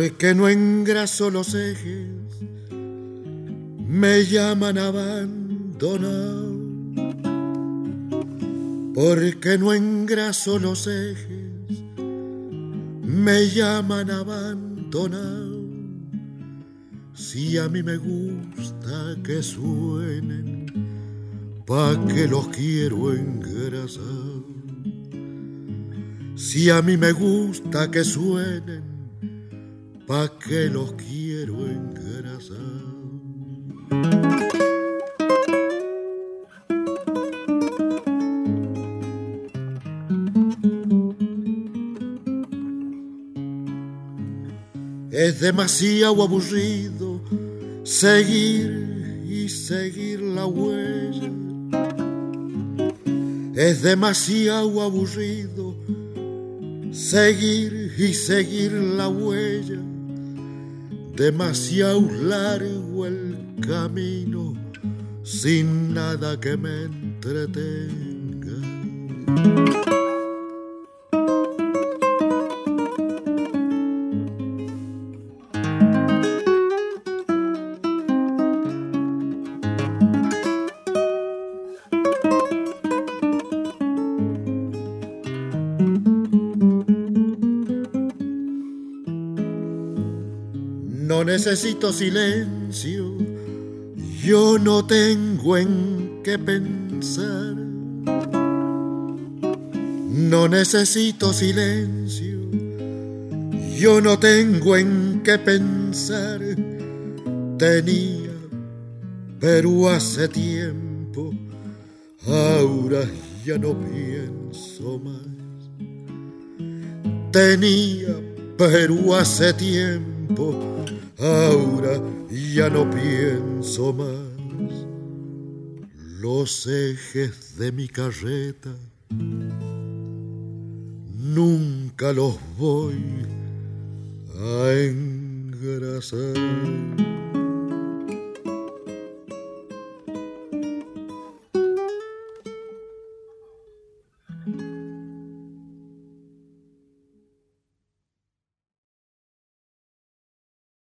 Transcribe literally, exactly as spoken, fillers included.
Porque no engraso los ejes, me llaman abandonado. Porque no engraso los ejes, me llaman abandonado. Si a mí me gusta que suenen, pa' que los quiero engrasar. Si a mí me gusta que suenen, pa' que los quiero engrasar. Es demasiado aburrido seguir y seguir la huella. Es demasiado aburrido seguir y seguir la huella. Demasiado largo el camino sin nada que me entretenga. No necesito silencio, yo no tengo en qué pensar. No necesito silencio, yo no tengo en qué pensar. Tenía, pero hace tiempo, ahora ya no pienso más. Tenía, pero hace tiempo, ahora ya no pienso más. Los ejes de mi carreta nunca los voy a engrasar.